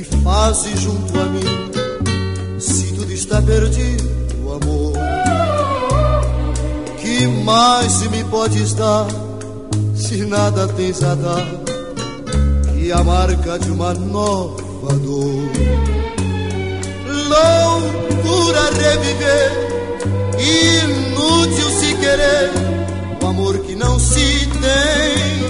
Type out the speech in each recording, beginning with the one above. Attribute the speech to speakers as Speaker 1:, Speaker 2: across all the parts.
Speaker 1: que fazes junto a mim? Se tudo está perdido, amor, que mais se me podes dar? Se nada tens a dar, que a marca de uma nova dor. Loucura reviver, inútil se querer o amor que não se tem.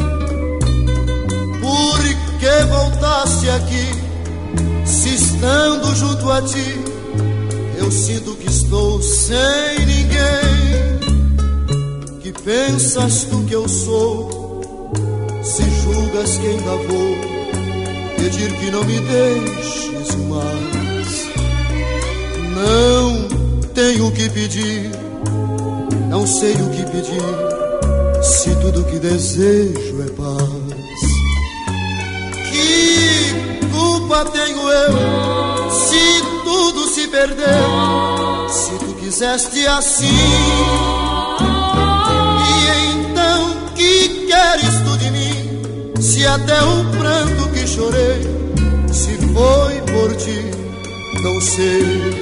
Speaker 1: Por que voltaste aqui, se estando junto a ti eu sinto que estou sem ninguém? Que pensas tu que eu sou, se julgas que ainda vou pedir que não me deixes mais? Não tenho o que pedir, não sei o que pedir, se tudo que desejo é paz. Que culpa tenho eu, se tudo se perdeu, se tu quiseste assim? E então que queres tu de mim, se até o pranto que chorei, se foi por ti, não sei.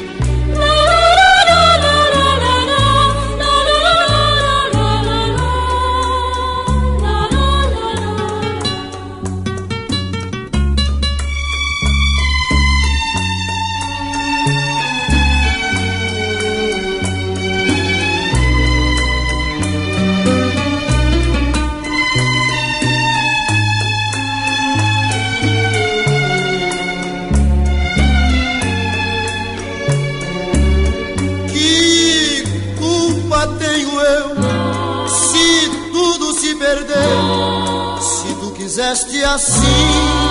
Speaker 1: Se tu quiseste assim,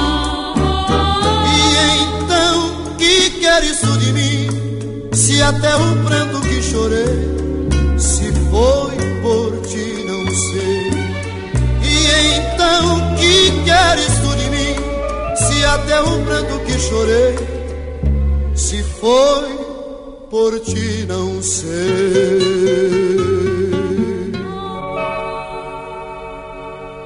Speaker 1: e então que queres tu de mim, se até o pranto que chorei, se foi por ti, não sei. E então que queres tu de mim, se até o pranto que chorei, se foi por ti, não sei.